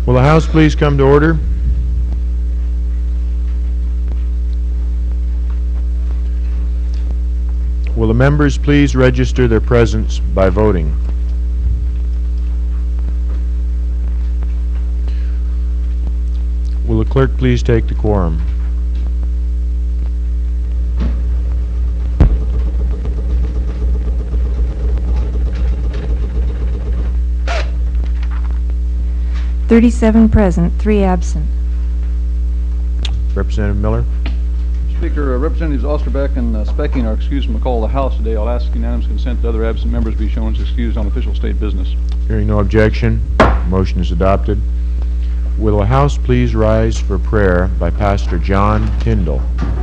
Will the House please come to order? Will the members please register their presence by voting? Will the clerk please take the quorum? Present, 3 absent. Representative Miller? Speaker, Representatives Osterbeck and Specking are excused from the call of the House today. I'll ask unanimous consent that other absent members be shown as excused on official state business. Hearing no objection, motion is adopted. Will the House please rise for prayer by Pastor John Tyndall?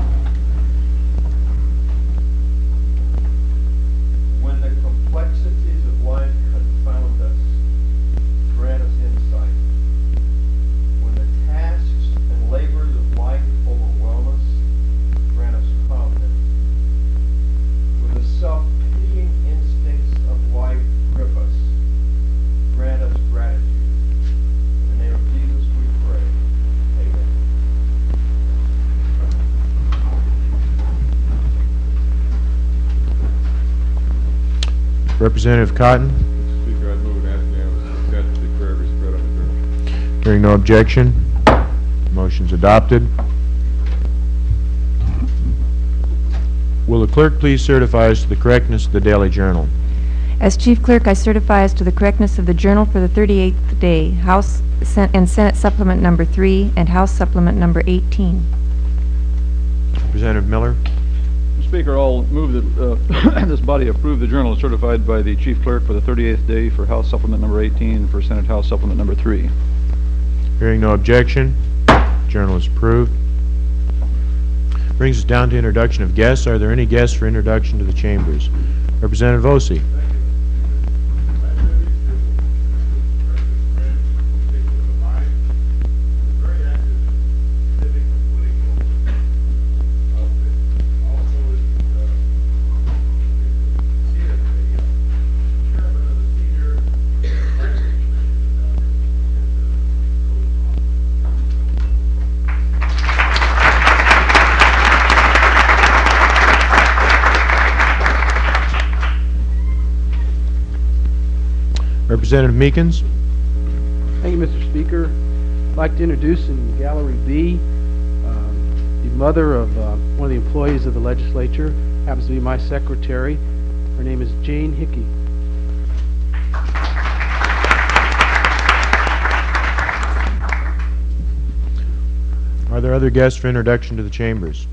When the complexities of life confound us, grant us insight. When the tasks and labors of life overwhelm us, grant us confidence. When the self-pitying instincts of life grip us, grant us gratitude. In the name of Jesus we pray. Amen. Representative Cotton? Speaker, I move and ask unanimous consent to declare every spread on the journal. Hearing no objection, motion's adopted. Will the clerk please certify as to the correctness of the daily journal? As Chief Clerk, I certify as to the correctness of the journal for the 38th day, House and Senate Supplement Number 3 and House Supplement Number 18. Representative Miller? Mr. Speaker, I'll move that this body approve the journal certified by the Chief Clerk for the 38th day for House Supplement Number 18 and for Senate House Supplement Number 3. Hearing no objection, journal is approved. Brings us down to introduction of guests. Are there any guests for introduction to the chambers? Representative Ossie. Representative Meekins. Thank you, Mr. Speaker. I'd like to introduce in Gallery B the mother of one of the employees of the legislature, happens to be my secretary. Her name is Jane Hickey. Are there other guests for introduction to the chambers?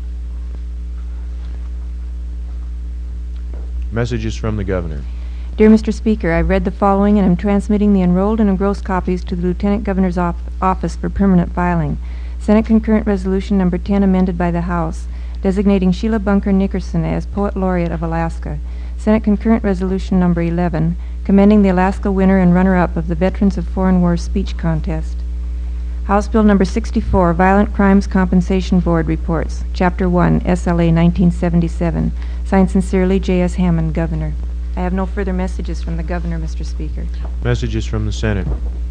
Messages from the governor. Dear Mr. Speaker, I've read the following and am transmitting the enrolled and engrossed copies to the Lieutenant Governor's office for permanent filing. Senate Concurrent Resolution Number 10 amended by the House, designating Sheila Bunker Nickerson as Poet Laureate of Alaska. Senate Concurrent Resolution Number 11, commending the Alaska winner and runner-up of the Veterans of Foreign Wars speech contest. House Bill Number 64, Violent Crimes Compensation Board Reports, Chapter 1, SLA 1977. Signed sincerely, J.S. Hammond, Governor. I have no further messages from the Governor, Mr. Speaker. Messages from the Senate.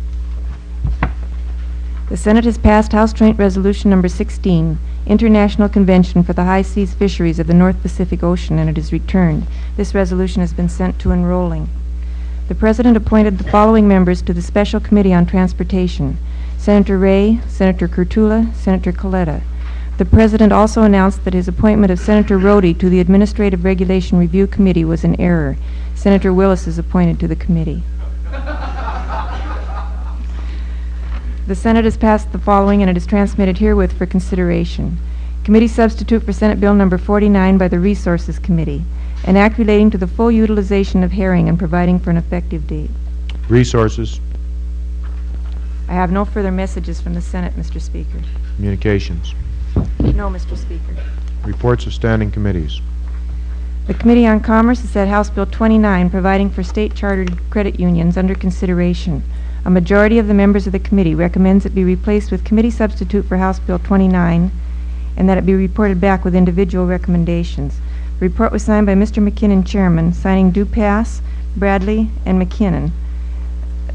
The Senate has passed House Joint Resolution Number 16, International Convention for the High Seas Fisheries of the North Pacific Ocean, and it is returned. This resolution has been sent to enrolling. The President appointed the following members to the Special Committee on Transportation: Senator Ray, Senator Kurtula, Senator Coletta. The President also announced that his appointment of Senator Rhodey to the Administrative Regulation Review Committee was in error. Senator Willis is appointed to the committee. The Senate has passed the following, and it is transmitted herewith for consideration. Committee substitute for Senate Bill Number 49 by the Resources Committee, an act relating to the full utilization of herring and providing for an effective date. Resources. I have no further messages from the Senate, Mr. Speaker. Communications. No, Mr. Speaker. Reports of standing committees. The Committee on Commerce has set House Bill 29, providing for state chartered credit unions, under consideration. A majority of the members of the committee recommends it be replaced with committee substitute for House Bill 29 and that it be reported back with individual recommendations. The report was signed by Mr. McKinnon, Chairman, signing Dupass, Bradley, and McKinnon.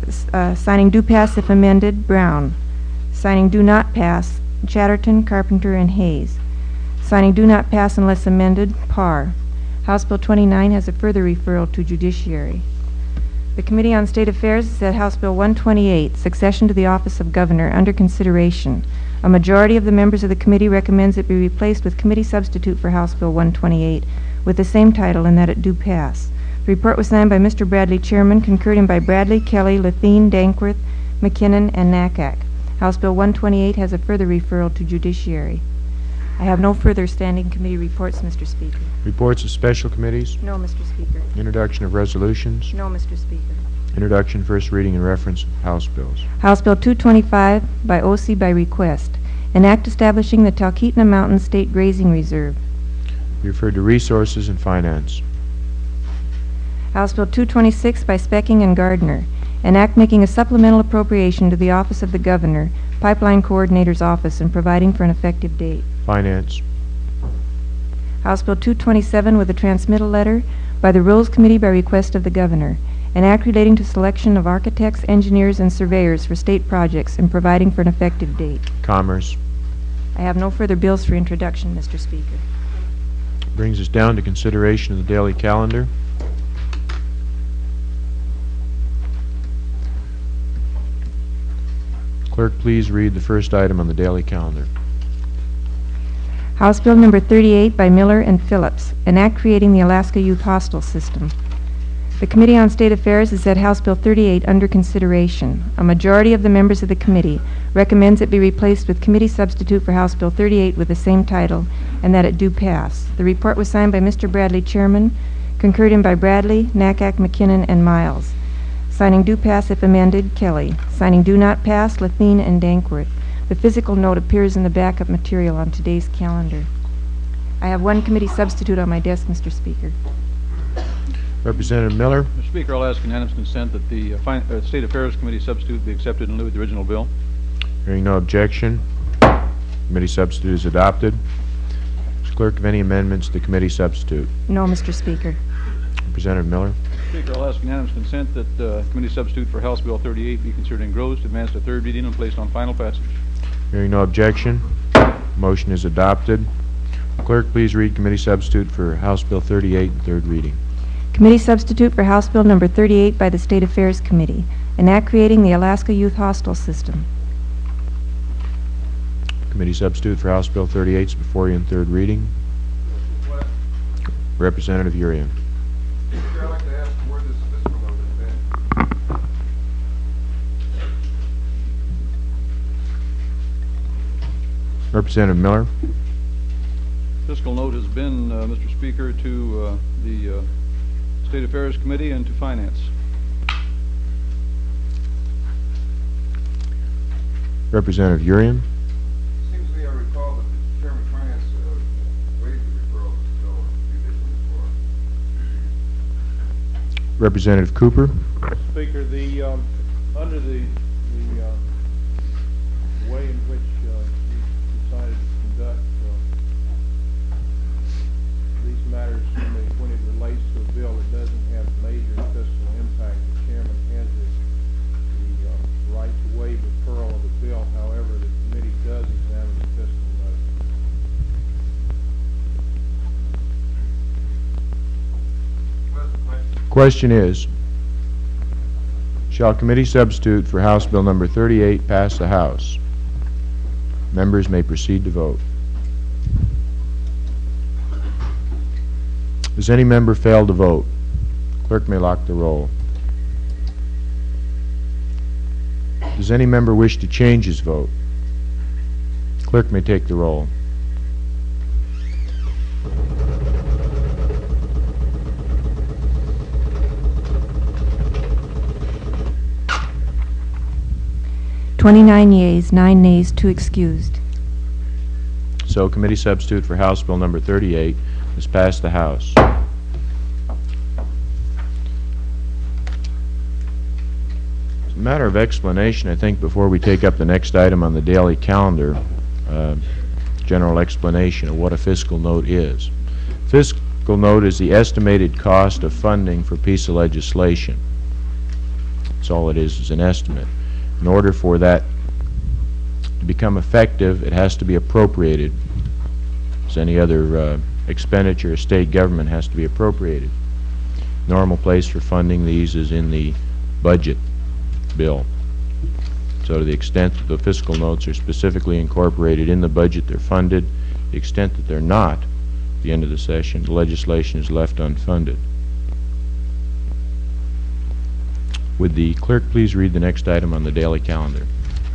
Signing do pass if amended, Brown. Signing do not pass, Chatterton, Carpenter, and Hayes. Signing do not pass unless amended, Parr. House Bill 29 has a further referral to judiciary. The Committee on State Affairs has had House Bill 128, Succession to the Office of Governor, under consideration. A majority of the members of the committee recommends it be replaced with committee substitute for House Bill 128 with the same title and that it do pass. The report was signed by Mr. Bradley, Chairman, concurred in by Bradley, Kelly, Lethine, Dankworth, McKinnon, and Nakak. House Bill 128 has a further referral to judiciary. I have no further standing committee reports, Mr. Speaker. Reports of special committees. No, Mr. Speaker. Introduction of resolutions. No, Mr. Speaker. Introduction, first reading, and reference of House bills. House Bill 225 by OC by request. An act establishing the Talkeetna Mountains State Grazing Reserve. Be referred to Resources and Finance. House Bill 226 by Specking and Gardner. An act making a supplemental appropriation to the Office of the Governor, Pipeline Coordinator's Office, and providing for an effective date. Finance. House Bill 227 with a transmittal letter by the Rules Committee by request of the Governor. An act relating to selection of architects, engineers, and surveyors for state projects and providing for an effective date. Commerce. I have no further bills for introduction, Mr. Speaker. Brings us down to consideration of the daily calendar. Clerk, please read the first item on the daily calendar. House Bill number 38 by Miller and Phillips, an act creating the Alaska Youth Hostel System. The Committee on State Affairs has had House Bill 38 under consideration. A majority of the members of the committee recommends it be replaced with committee substitute for House Bill 38 with the same title and that it do pass. The report was signed by Mr. Bradley, Chairman, concurred in by Bradley, Nakak, McKinnon, and Miles. Signing do pass if amended, Kelly. Signing do not pass, Lethine and Dankworth. The physical note appears in the backup material on today's calendar. I have one committee substitute on my desk, Mr. Speaker. Representative Miller. Mr. Speaker, I'll ask unanimous consent that the State Affairs Committee substitute be accepted in lieu of the original bill. Hearing no objection, committee substitute is adopted. Mr. Clerk, of any amendments to the committee substitute? No, Mr. Speaker. Representative Miller. Speaker, I'll ask unanimous consent that committee substitute for House Bill 38 be considered engrossed, advanced to third reading, and placed on final passage. Hearing no objection, motion is adopted. Clerk, please read committee substitute for House Bill 38 and third reading. Committee substitute for House Bill number 38 by the State Affairs Committee, an act creating the Alaska Youth Hostel System. Committee substitute for House Bill 38 is before you in third reading. Representative Urian. I'd like to ask where this fiscal note has been. Representative Miller. Fiscal note has been, Mr. Speaker, to the State Affairs Committee and to Finance. Representative Urian. Seems to me I recall that the Chairman of Finance waived the referral of this bill a few days before. Representative Cooper. Speaker, under the way in which you decided to conduct these matters when it relates to a bill that doesn't have major fiscal impact, the chairman has the right to waive referral of the bill. However, the committee does examine the fiscal note. Question is, shall committee substitute for House Bill number 38 pass the House? Members may proceed to vote. Does any member fail to vote? Clerk may lock the roll. Does any member wish to change his vote? Clerk may take the roll. (29 yeas, 9 nays, 2 excused). So committee substitute for House Bill number 38 has passed the House. As a matter of explanation, I think before we take up the next item on the daily calendar, general explanation of what a fiscal note is. Fiscal note is the estimated cost of funding for a piece of legislation. That's all it is an estimate. In order for that to become effective, it has to be appropriated. As any other expenditure of state government has to be appropriated. Normal place for funding these is in the budget bill. So to the extent that the fiscal notes are specifically incorporated in the budget, they're funded. The extent that they're not, at the end of the session, the legislation is left unfunded. Would the clerk please read the next item on the daily calendar?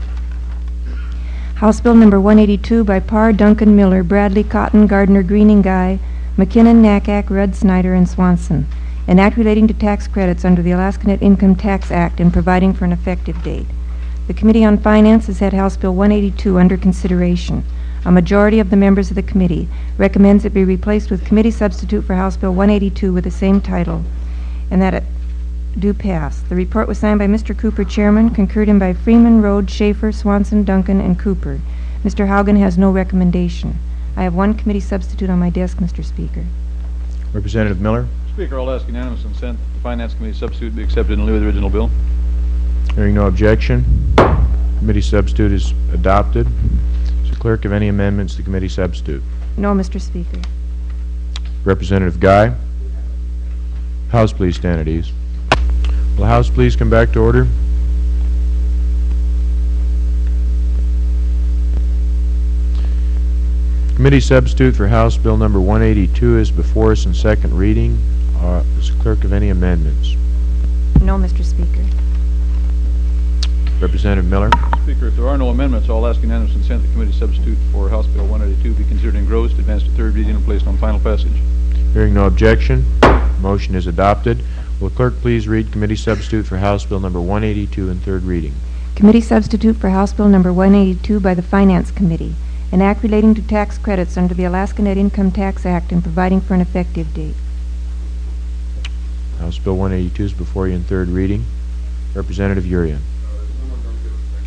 House Bill Number 182 by Parr, Duncan, Miller, Bradley, Cotton, Gardner, Greening, Guy, McKinnon, Nakack, Rudd, Snyder, and Swanson. An act relating to tax credits under the Alaska Net Income Tax Act and providing for an effective date. The Committee on Finance has had House Bill 182 under consideration. A majority of the members of the committee recommends it be replaced with committee substitute for House Bill 182 with the same title, and that it do pass. The report was signed by Mr. Cooper, Chairman, concurred in by Freeman, Rhodes, Schaefer, Swanson, Duncan, and Cooper. Mr. Haugen has no recommendation. I have one committee substitute on my desk, Mr. Speaker. Representative Miller? Speaker, I'll ask unanimous consent that the Finance Committee substitute be accepted in lieu of the original bill. Hearing no objection, committee substitute is adopted. Mr. Clerk, have any amendments to committee substitute? No, Mr. Speaker. Representative Guy? House, please stand at ease. Will the House please come back to order? Committee substitute for House Bill Number 182 is before us in second reading. Mr. Clerk, of any amendments? No, Mr. Speaker. Representative Miller? Speaker, if there are no amendments, I'll ask unanimous consent that the committee substitute for House Bill 182 be considered engrossed, advanced to third reading, and placed on final passage. Hearing no objection, motion is adopted. Will the clerk please read committee substitute for House Bill Number 182 in third reading? Committee substitute for House Bill Number 182 by the Finance Committee. An act relating to tax credits under the Alaska Net Income Tax Act and providing for an effective date. House Bill 182 is before you in third reading. Representative Urian. Is someone going to give us an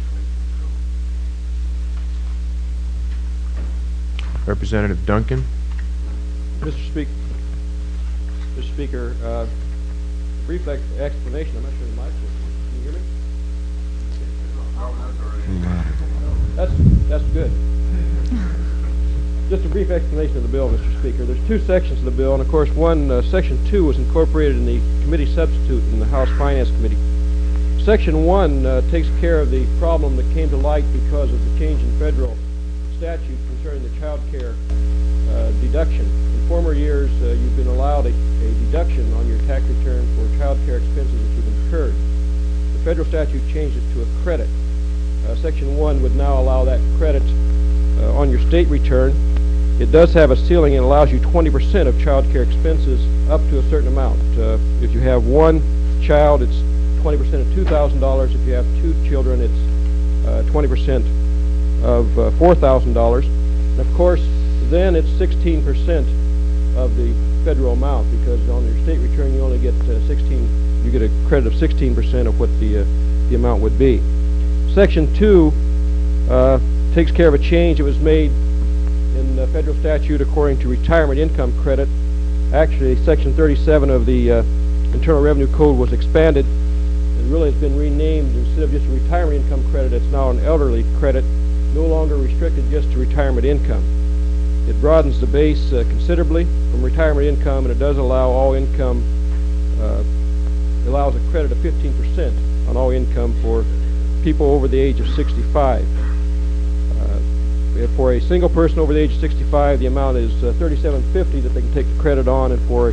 explanation? Representative Duncan. Mr. Speaker, brief explanation. I'm not sure the mic works. Can you hear me? Oh, that's already. That's good. Just a brief explanation of the bill, Mr. Speaker. There's two sections of the bill, and of course, Section 2 was incorporated in the committee substitute in the House Finance Committee. Section 1 takes care of the problem that came to light because of the change in federal statute concerning the child care deduction. In former years, you've been allowed a deduction on your tax return for child care expenses that you've incurred. The federal statute changed it to a credit. Section 1 would now allow that credit on your state return. It does have a ceiling and allows you 20% of child care expenses up to a certain amount. If you have one child, it's 20% of $2,000. If you have two children, it's 20% of $4,000. And of course, then it's 16% of the federal amount, because on your state return you only get you get a credit of 16% of what the amount would be. Section 2 takes care of a change that was made in the federal statute according to retirement income credit. Actually, Section 37 of the Internal Revenue Code was expanded. It really has been renamed. Instead of just a retirement income credit, it's now an elderly credit, no longer restricted just to retirement income. It broadens the base considerably from retirement income, and it does allow all income, allows a credit of 15% on all income for people over the age of 65. For a single person over the age of 65, the amount is $3,750 that they can take the credit on, and for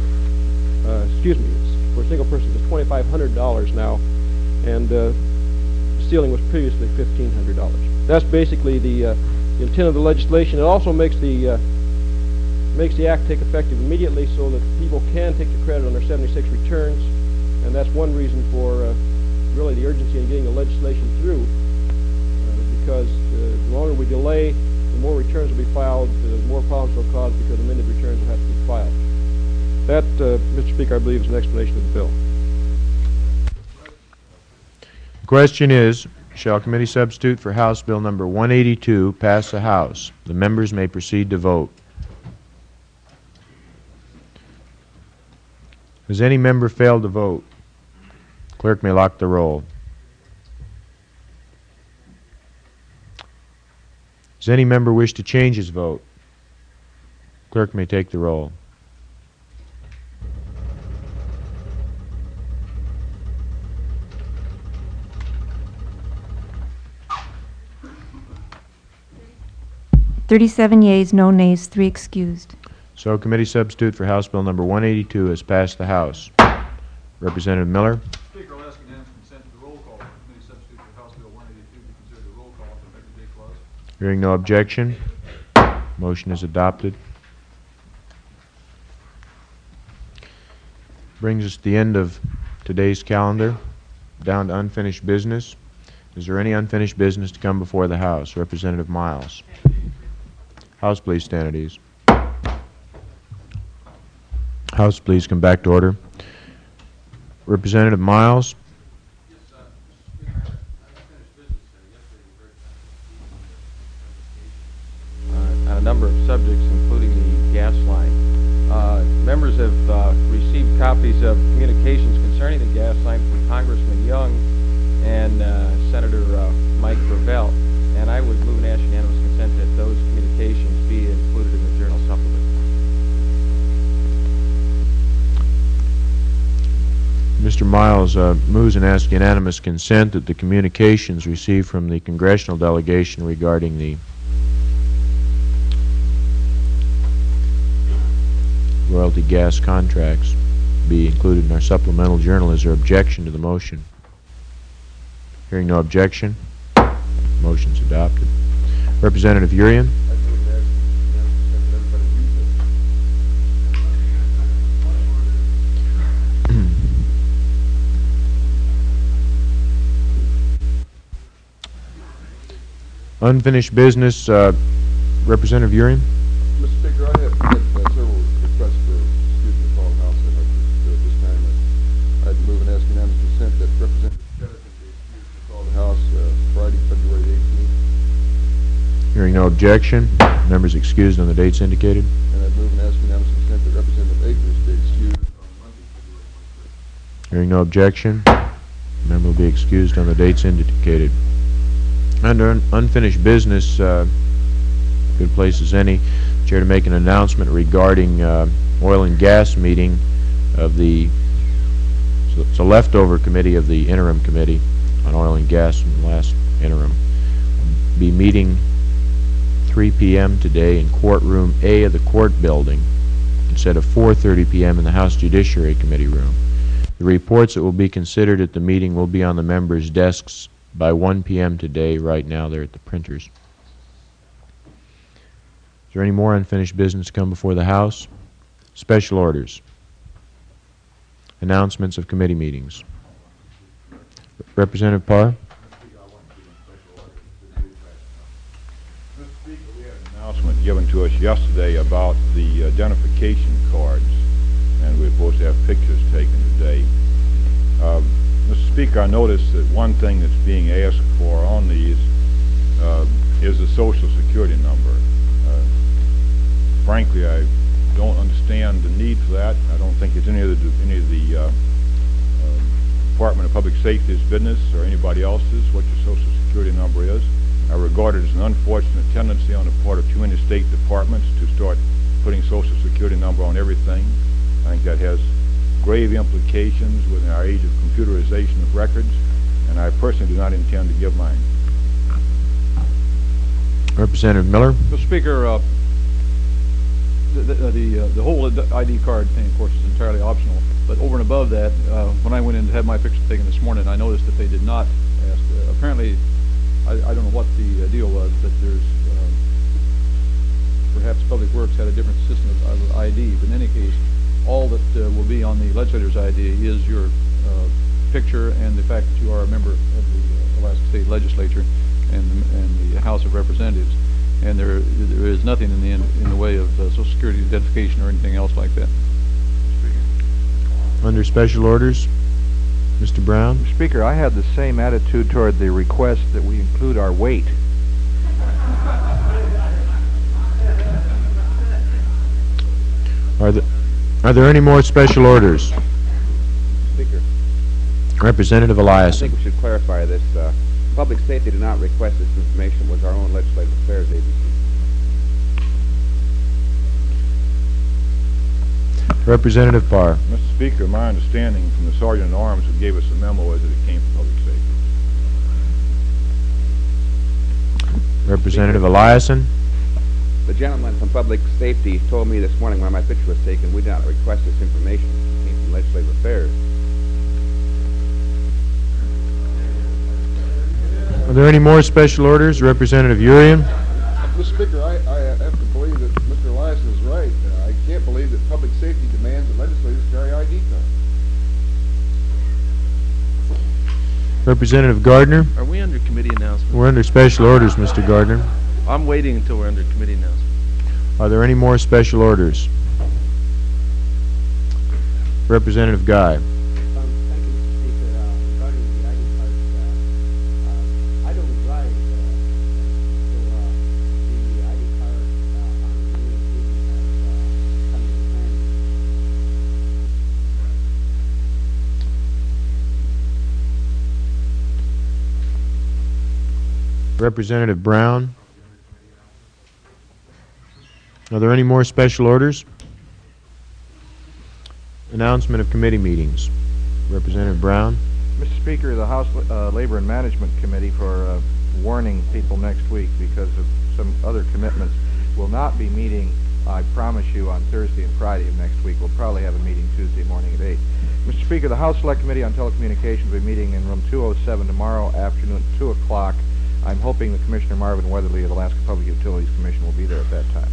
a single person it's $2,500 now, and the ceiling was previously $1,500. That's basically the intent of the legislation. It also makes the act take effective immediately so that people can take the credit on their 76 returns, and that's one reason for really the urgency in getting the legislation through, because the longer we delay, the more returns will be filed, the more problems will cause because amended returns will have to be filed. That, Mr. Speaker, I believe is an explanation of the bill. The question is, shall committee substitute for House Bill Number 182 pass the House? The members may proceed to vote. Has any member failed to vote? Clerk may lock the roll. Does any member wish to change his vote? Clerk may take the roll. Thirty-seven yeas, no nays, 3 excused. So committee substitute for House Bill number 182 has passed the House. Representative Miller. Speaker, I'll ask unanimous consent to the roll call for committee substitute for House Bill 182 be considered a roll call for effective date clause. Hearing no objection, motion is adopted. Brings us to the end of today's calendar, down to unfinished business. Is there any unfinished business to come before the House? Representative Miles. House, please stand at ease. House, please come back to order. Representative Miles. On a number of subjects, including the gas line. Members have received copies of communications concerning the gas line from Congressman Young and Senator Mike Gravel, and I would move and ask unanimous consent that those communications be included in the Journal Supplement. Mr. Miles moves and asks unanimous consent that the communications received from the congressional delegation regarding the royalty gas contracts be included in our supplemental journal. Is there objection to the motion? Hearing no objection, motion's adopted. Representative Urian. Unfinished business, Representative Urian. Mr. Speaker, I have several requests for excusement of all House. I'd like to do at this time. I'd move and ask unanimous consent that Representative Pettit be excused from call the House Friday, February 18th. Hearing no objection, members excused on the dates indicated. And I'd move and ask unanimous consent that Representative Akers be excused on Monday, February 26th. Hearing no objection, member will be excused on the dates indicated. Under unfinished business, good place as any, Chair to make an announcement regarding oil and gas meeting of the, so it's a leftover committee of the interim committee on oil and gas from the last interim. Be meeting 3 p.m. today in courtroom A of the court building instead of 4:30 p.m. in the House Judiciary Committee room. The reports that will be considered at the meeting will be on the members' desks by 1 p.m. today. Right now they're at the printers. Is there any more unfinished business to come before the House? Special orders. Announcements of committee meetings. Representative Parr. Mr. Speaker, we had an announcement given to us yesterday about the identification cards, and we're supposed to have pictures taken today. Mr. Speaker, I noticed that one thing that's being asked for on these is the Social Security number. Frankly, I don't understand the need for that. I don't think it's any of the Department of Public Safety's business or anybody else's what your Social Security number is. I regard it as an unfortunate tendency on the part of too many state departments to start putting Social Security number on everything. I think that has grave implications within our age of computerization of records, and I personally do not intend to give mine. Representative Miller. Mr. Speaker, the whole ID card thing, of course, is entirely optional. But over and above that, when I went in to have my picture taken this morning, I noticed that they did not ask. Apparently, I don't know what the deal was, but there's perhaps Public Works had a different system of ID. But in any case, all that will be on the legislator's ID is your picture and the fact that you are a member of the Alaska State Legislature and the House of Representatives. And there is nothing in the way of Social Security identification or anything else like that. Under special orders, Mr. Brown. Mr. Speaker, I had the same attitude toward the request that we include our weight. Are there any more special orders? Speaker, Representative I Eliason. think we should clarify this. Public Safety did not request this information. It was our own Legislative Affairs Agency. Representative Parr. Mr. Speaker, my understanding from the Sergeant at Arms who gave us the memo is that it came from Public Safety. Representative Eliason. The gentleman from Public Safety told me this morning when my picture was taken, we did not request this information. It came from Legislative Affairs. Are there any more special orders? Representative Urian. Mr. Speaker, I have to believe that Mr. Eliason is right. I can't believe that public safety demands that legislators carry ID cards. Representative Gardner. Are we under committee announcements? We're under special orders, Mr. Gardner. I'm waiting until we're under committee announcements. Are there any more special orders? Representative Guy. Thank you, Mr. Speaker. Regarding the ID cards, I don't drive, so the ID card on communication has come in handy. Representative Brown. Are there any more special orders? Announcement of committee meetings. Representative Brown. Mr. Speaker, the House Labor and Management Committee, for warning people next week because of some other commitments, will not be meeting, I promise you, on Thursday and Friday of next week. We'll probably have a meeting Tuesday morning at 8. Mr. Speaker, the House Select Committee on Telecommunications will be meeting in room 207 tomorrow afternoon at 2 o'clock. I'm hoping that Commissioner Marvin Weatherly of the Alaska Public Utilities Commission will be there at that time.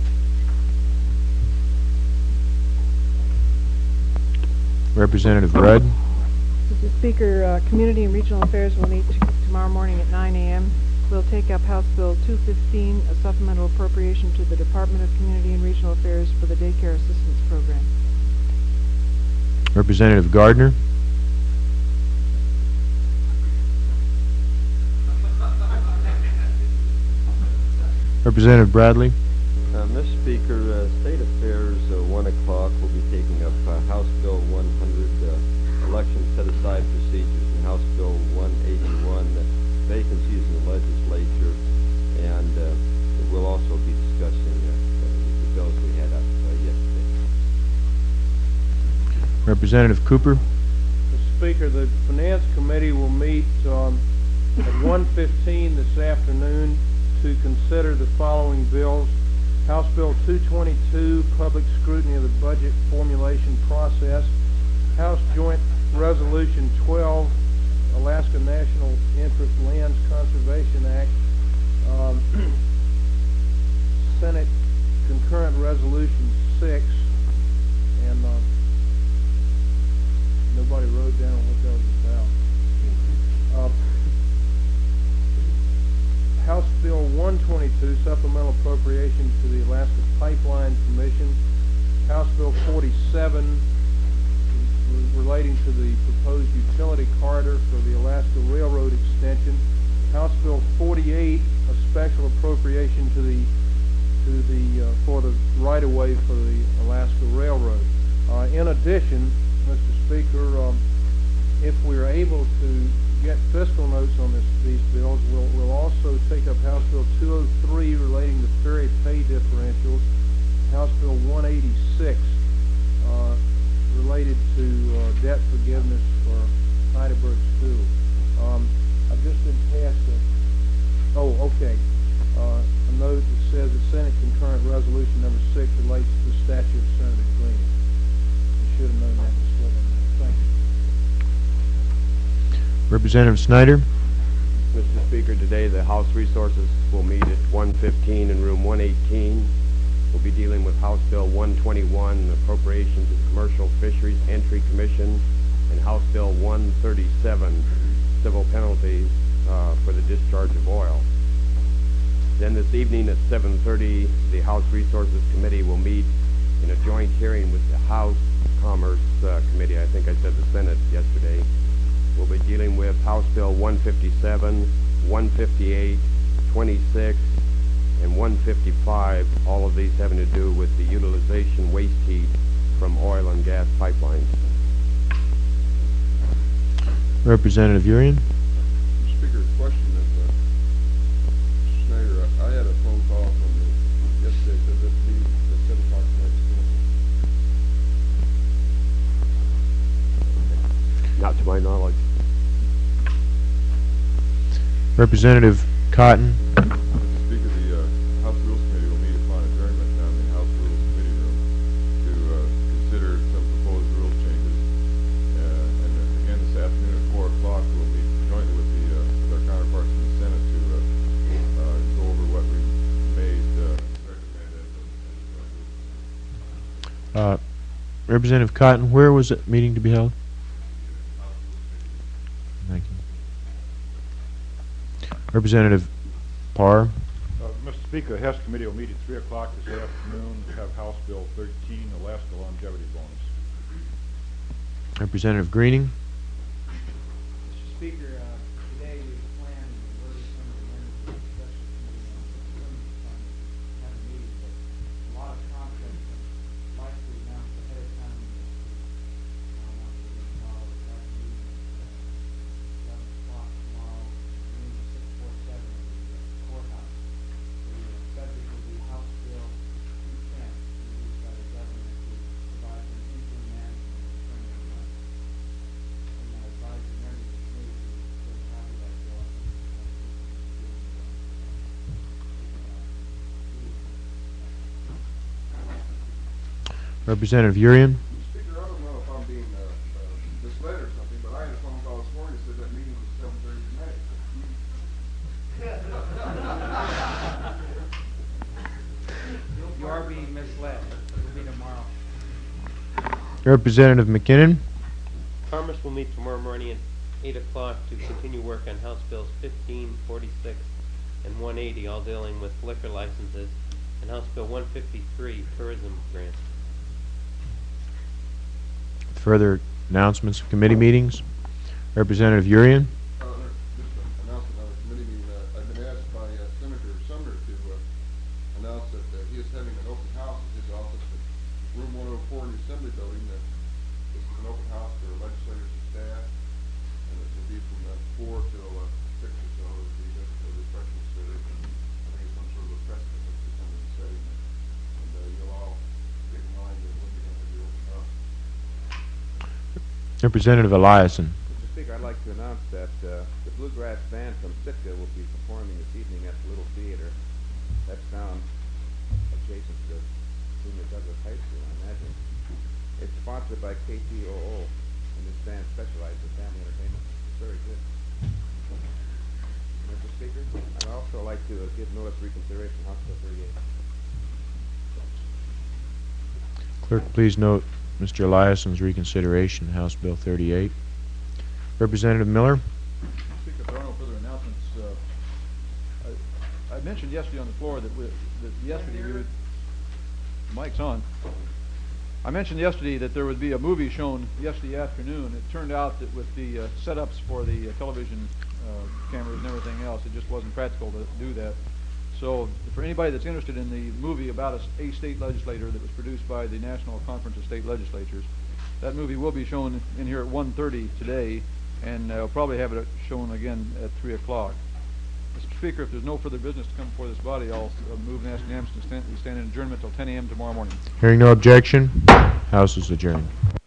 Representative Rudd. Mr. Speaker, Community and Regional Affairs will meet tomorrow morning at 9 a.m. We'll take up House Bill 215, a supplemental appropriation to the Department of Community and Regional Affairs for the Daycare Assistance Program. Representative Gardner. Representative Bradley. Mr. Speaker, State Affairs, 1 o'clock, will be taking up House Bill 100, election set-aside procedures, and House Bill 181, vacancies in the legislature, and we'll also be discussing the bills we had up yesterday. Representative Cooper. Mr. Speaker, the Finance Committee will meet at 1:15 this afternoon to consider the following bills. House Bill 222, public scrutiny of the budget formulation process. House Joint Resolution 12, Alaska National Interest Lands Conservation Act. Senate Concurrent Resolution 6. And nobody wrote down what that was about. House Bill 122, supplemental appropriation to the Alaska Pipeline Commission. House Bill 47, relating to the proposed utility corridor for the Alaska Railroad extension. House Bill 48, a special appropriation for the right-of-way for the Alaska Railroad. In addition, Mr. Speaker, if we're able to get fiscal notes on these bills, we'll also take up House Bill 203 relating to ferry pay differentials, House Bill 186 related to debt forgiveness for Heidelberg School. I've just been passed a note that says the Senate Concurrent Resolution number 6 relates to the statute of Senator Green. I should have known that was what I meant. Thank you. Representative Snyder. Mr. Speaker, today the House Resources will meet at 1:15 in room 118. We'll be dealing with House Bill 121, appropriation to the Commercial Fisheries Entry Commission, and House Bill 137, civil penalties for the discharge of oil. Then this evening at 7:30, the House Resources Committee will meet in a joint hearing with the House Commerce Committee. I think I said the Senate yesterday. We'll be dealing with House Bill 157, 158, 26, and 155, all of these having to do with the utilization waste heat from oil and gas pipelines. Representative Urian. Mr. Speaker, question of Representative Cotton. Mr. Speaker, the House Rules Committee will meet upon adjournment down in the House Rules Committee room to consider some proposed rule changes. And again, this afternoon at 4 o'clock, we'll meet jointly with our counterparts in the Senate to go over what we made recommend as Representative Cotton, where was that meeting to be held? Thank you. Representative Parr. Mr. Speaker, the Hess Committee will meet at 3 o'clock this afternoon to have House Bill 13, Alaska Longevity Bonus. Representative Greening. Mr. Speaker, today we planned and voted some of the members of the special committee on have a meeting, but a lot of conflict and like to announce ahead of time that tomorrow we're having a meeting at 11 o'clock tomorrow, room 647 in the courthouse. The subject will be House Bill 210, introduced by the governor to provide an interim management of permanent money. And I advise the members of the committee to get a copy of that bill. Representative Urian. Speaker, I don't know if I'm being misled or something, but I had a phone call this morning that said that meeting was 7:30 tonight. You are being misled. It will be tomorrow. Representative McKinnon. Congress will meet tomorrow morning at 8 o'clock to continue work on House Bills 15, 46, and 180, all dealing with liquor licenses, and House Bill 153, tourism grants. Further announcements of committee meetings. Representative Urian. Just an announcement on a committee meeting. I've been asked by Senator Sumner to announce that he is having an open house at his office at room 104 in the Assembly Building. This is an open house for legislators and staff, and it will be from 4 till 6 or so. It will be just refreshments so they can, I think it's some sort of a precedent that they're coming and setting. And you'll all get in line to when you're going to have your open house. Representative Eliason. Mr. Speaker, I'd like to announce that the Bluegrass Band from Sitka will be performing this evening at the Little Theater. That's down adjacent to Junior Douglas High School, I imagine. It's sponsored by KTOO, and this band specializes in family entertainment. It's very good. Mr. Speaker, I'd also like to give notice of reconsideration House Bill 38. Clerk, please note Mr. Eliason's reconsideration, House Bill 38. Representative Miller. Speaker, if there are no further announcements, I mentioned yesterday on the floor that yesterday we would... Mic's on. I mentioned yesterday that there would be a movie shown yesterday afternoon. It turned out that with the setups for the television cameras and everything else, it just wasn't practical to do that. So for anybody that's interested in the movie about a state legislator that was produced by the National Conference of State Legislatures, that movie will be shown in here at 1:30 today, and I'll probably have it shown again at 3 o'clock. Mr. Speaker, if there's no further business to come before this body, I'll move and ask unanimous to stand in adjournment until 10 a.m. tomorrow morning. Hearing no objection, House is adjourned.